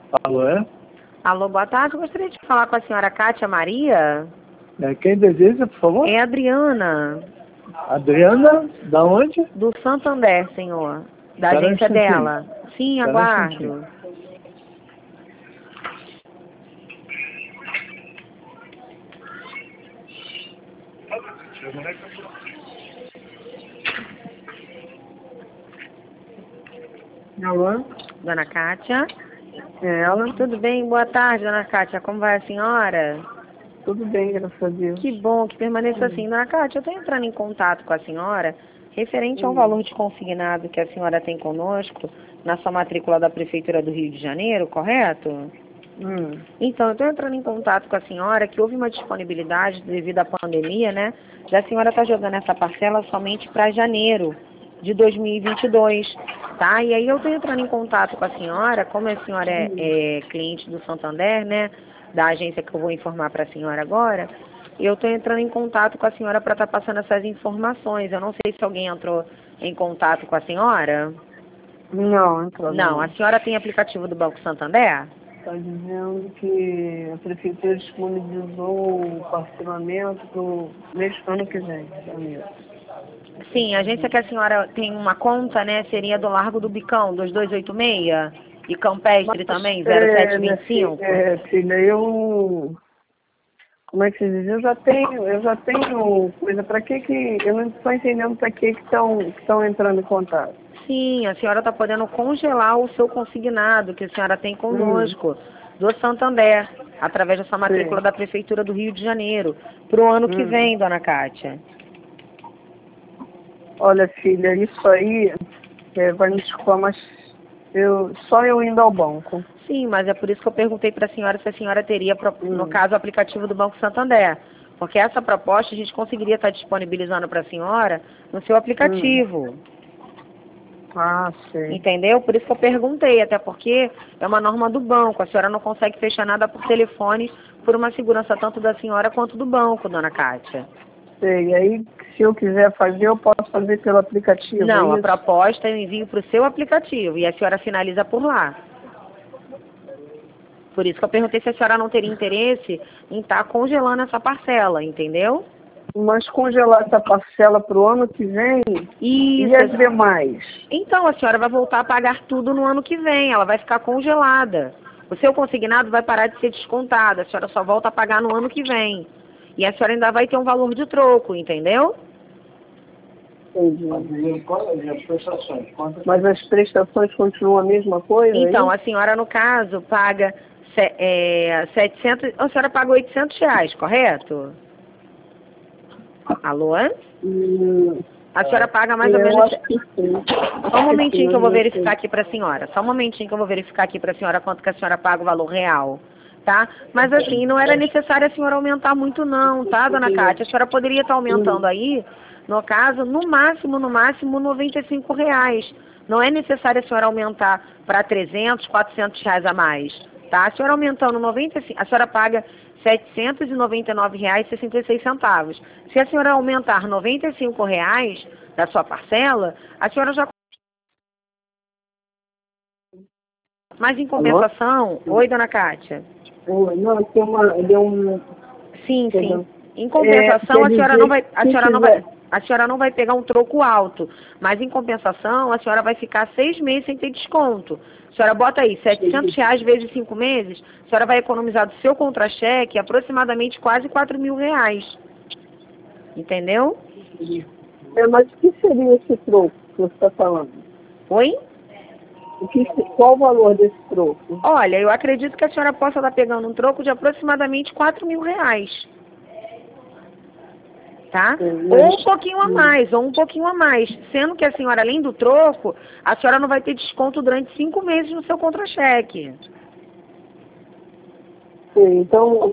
Alô, é? Alô, boa tarde. Gostaria de falar com a senhora Kátia Maria. Quem deseja, por favor? É a Adriana, Adriana, da onde? do Santander, senhor. Da Espera um agência instantinho. dela. Sim, Espera um aguardo. Alô? Dona Kátia. É ela? Tudo bem? Boa tarde, dona Kátia. Como vai a senhora? Tudo bem, graças a Deus. Que bom que permaneça assim. Dona Kátia, eu estou entrando em contato com a senhora referente ao valor de consignado que a senhora tem conosco na sua matrícula da Prefeitura do Rio de Janeiro, correto? Então, eu estou entrando em contato com a senhora que houve uma disponibilidade devido à pandemia, né? Da senhora estar jogando essa parcela somente para janeiro de 2022, tá? E aí eu estou entrando em contato com a senhora, como a senhora é cliente do Santander, né? Da agência que eu vou informar para a senhora agora, eu estou entrando em contato com a senhora para estar passando essas informações. Eu não sei se alguém entrou em contato com a senhora. Não, entrou Não, a senhora tem aplicativo do Banco Santander? Está dizendo que a Prefeitura disponibilizou o parcelamento do mês do ano que vem, janeiro. Sim, a agência que a senhora tem uma conta, né, seria do Largo do Bicão, 2286, e Campestre também, 0725. Filha, como é que se diz? Eu já tenho coisa, para que eu não estou entendendo para que estão entrando em contato. Sim, a senhora está podendo congelar o seu consignado que a senhora tem conosco, do Santander, através dessa matrícula da Prefeitura do Rio de Janeiro, para o ano que vem, dona Kátia. Olha, filha, isso aí vai me desculpar, mas só eu indo ao banco. Sim, mas é por isso que eu perguntei para a senhora se a senhora teria, no caso, o aplicativo do Banco Santander. Porque essa proposta a gente conseguiria estar disponibilizando para a senhora no seu aplicativo. Ah, sei. Entendeu? Por isso que eu perguntei, até porque é uma norma do banco. A senhora não consegue fechar nada por telefone por uma segurança tanto da senhora quanto do banco, dona Kátia. Sei, e aí se eu quiser fazer, eu posso fazer pelo aplicativo? Não, a proposta eu envio para o seu aplicativo e a senhora finaliza por lá. Por isso que eu perguntei se a senhora não teria interesse em estar congelando essa parcela, entendeu? Mas congelar essa parcela para o ano que vem? Isso. E as demais? Então, a senhora vai voltar a pagar tudo no ano que vem, ela vai ficar congelada. O seu consignado vai parar de ser descontado, a senhora só volta a pagar no ano que vem. E a senhora ainda vai ter um valor de troco, entendeu? Entendi. Mas as prestações continuam a mesma coisa? Então, a senhora, no caso, paga 700, a senhora paga R$800, correto? Alô? A senhora paga mais ou menos... Só um momentinho que eu vou verificar aqui para a senhora. Só um momentinho que eu vou verificar aqui para a senhora quanto que a senhora paga o valor real, tá? Mas assim, não era necessário a senhora aumentar muito não, tá, dona Kátia? A senhora poderia estar aumentando aí, no caso, no máximo, R$95. Não é necessário a senhora aumentar para R$300, R$400 a mais, tá? A senhora aumentando 95, a senhora paga R$799,66. Se a senhora aumentar R$95 da sua parcela, a senhora já... Mas em compensação... Alô? Oi, dona Kátia. Não, deu um... Sim, sim. Em compensação, a senhora não vai pegar um troco alto. Mas em compensação, a senhora vai ficar 6 meses sem ter desconto. A senhora bota aí, R$700 vezes 5 meses, a senhora vai economizar do seu contra-cheque aproximadamente quase R$4.000. Entendeu? Mas o que seria esse troco que você está falando? Oi? Qual o valor desse troco? Olha, eu acredito que a senhora possa estar pegando um troco de aproximadamente R$4.000. Tá? Ou um pouquinho a mais, ou um pouquinho a mais. Sendo que a senhora, além do troco, a senhora não vai ter desconto durante 5 meses no seu contra-cheque. Sim, então,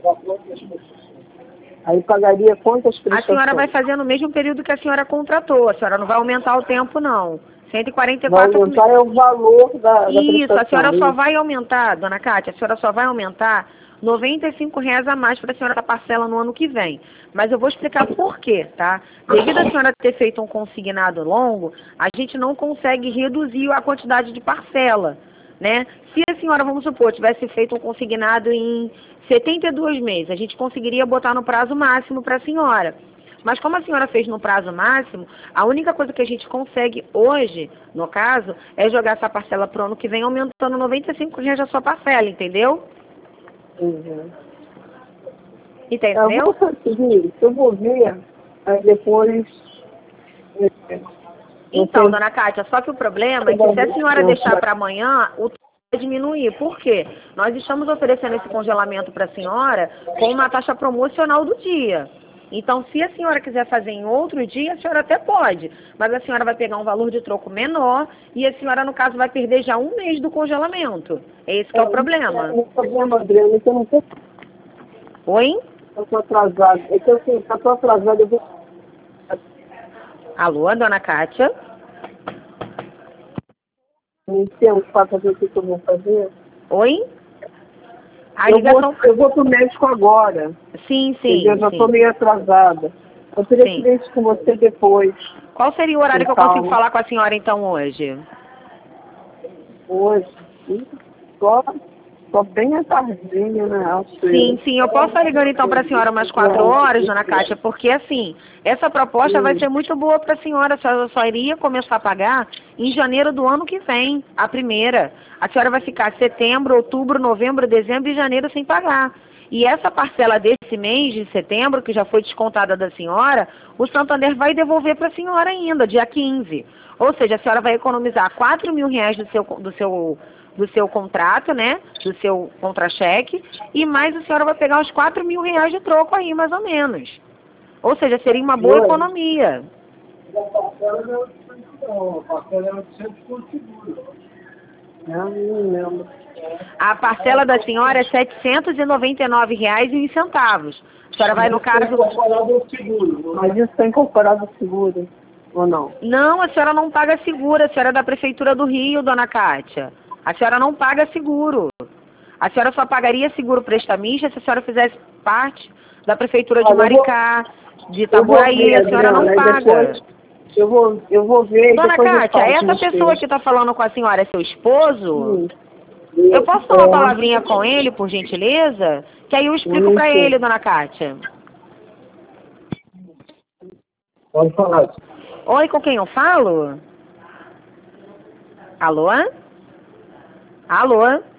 aí pagaria quantas prestações? A senhora vai fazer no mesmo período que a senhora contratou. A senhora não vai aumentar o tempo, não. 144... Vai aumentar é o valor da Isso, prestação. a senhora só vai aumentar, dona Kátia, a senhora só vai aumentar R$95 a mais para a senhora da parcela no ano que vem. Mas eu vou explicar por quê, tá? Devido a senhora ter feito um consignado longo, a gente não consegue reduzir a quantidade de parcela. né? Se a senhora, vamos supor, tivesse feito um consignado em 72 meses, a gente conseguiria botar no prazo máximo para a senhora. Mas como a senhora fez no prazo máximo, a única coisa que a gente consegue hoje, no caso, é jogar essa parcela para o ano que vem, aumentando R$ 95 a sua parcela, entendeu? Uhum. Entendeu? Eu vou fazer o seguinte, eu vou ver, aí depois... Então, dona Kátia, só que o problema é que se a senhora deixar para amanhã, o vai diminuir. Por quê? Nós estamos oferecendo esse congelamento para a senhora com uma taxa promocional do dia. Então, se a senhora quiser fazer em outro dia, a senhora até pode. Mas a senhora vai pegar um valor de troco menor e a senhora, no caso, vai perder já um mês do congelamento. É esse que é o problema. O problema, Adriana, é que eu não sei... Oi? Eu estou atrasada. É que eu estou atrasada, eu vou... Alô, dona Kátia? Não temos para fazer o que eu vou fazer? Oi? A Eu ligação... vou para o médico agora. Sim, sim, Eu já estou sim. meio atrasada. Eu queria Sim. que ver isso com você depois. Qual seria o horário que eu Calma. consigo falar com a senhora, então, hoje? Hoje. Só bem à tardinha, né? Acho Sim, sim, eu posso estar ligando então para a senhora umas 4 horas, dona Kátia, porque assim, essa proposta vai ser muito boa para a senhora só iria começar a pagar em janeiro do ano que vem, a primeira. A senhora vai ficar setembro, outubro, novembro, dezembro e janeiro sem pagar. E essa parcela desse mês de setembro, que já foi descontada da senhora, o Santander vai devolver para a senhora ainda, dia 15. Ou seja, a senhora vai economizar R$ 4.000 do seu contrato, né? Do seu contra-cheque, e mais a senhora vai pegar uns R$ 4.000 de troco aí, mais ou menos. Ou seja, seria uma boa economia. Não lembro. A parcela da senhora é R$ 799,01. A senhora vai, no caso... Mas isso está incorporado ao seguro, ou não? Não, a senhora não paga seguro, a senhora é da Prefeitura do Rio, dona Kátia. A senhora não paga seguro. A senhora só pagaria seguro prestamista se a senhora fizesse parte da Prefeitura de Maricá, de Itaboraí, a senhora não paga. Eu vou ver. Dona Kátia, essa pessoa que está falando com a senhora é seu esposo? Eu posso tomar uma palavrinha com ele, por gentileza? Que aí eu explico para ele, dona Kátia. Pode falar. Oi, com quem eu falo? Alô? Alô?